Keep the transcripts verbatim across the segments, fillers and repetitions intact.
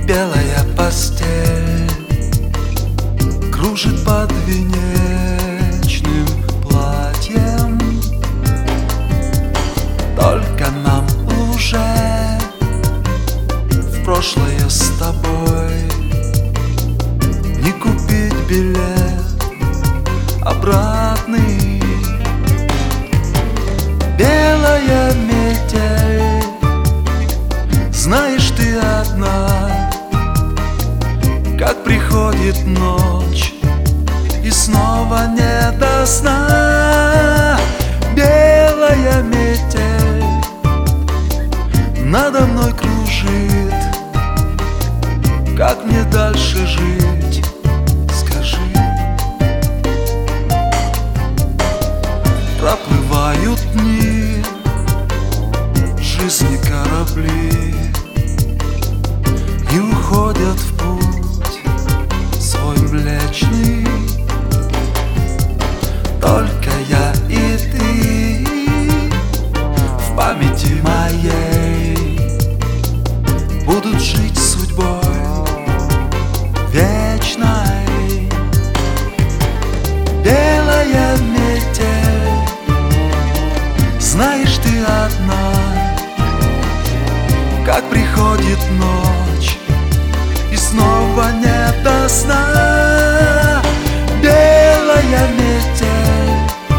Белая постель кружит под венечным платьем. Только нам уже в прошлое с тобой не купить билет обратный. Белая метель, знаешь, ты одна, как приходит ночь и снова не до сна. Белая метель надо мной кружит, как мне дальше жить, скажи. Проплывают дни, жизни корабли, и уходят в путь свой млечный. Только я и ты в памяти моей будут жить судьбой вечной. Белая метель, знаешь, ты одна, как приходит ночь и снова не до сна. Белая метель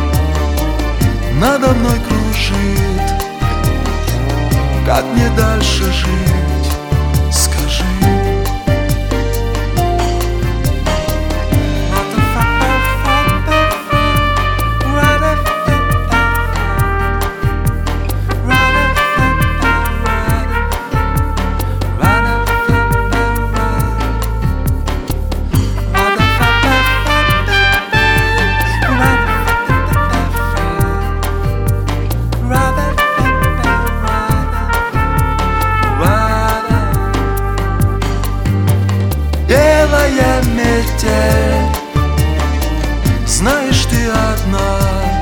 надо мной кружит, как мне дальше жить, скажи. Белая метель, знаешь, ты одна,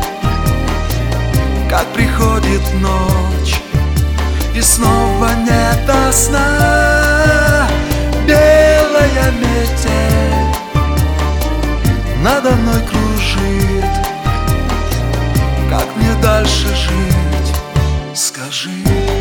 как приходит ночь и снова не до сна. Белая метель надо мной кружит, как мне дальше жить, скажи.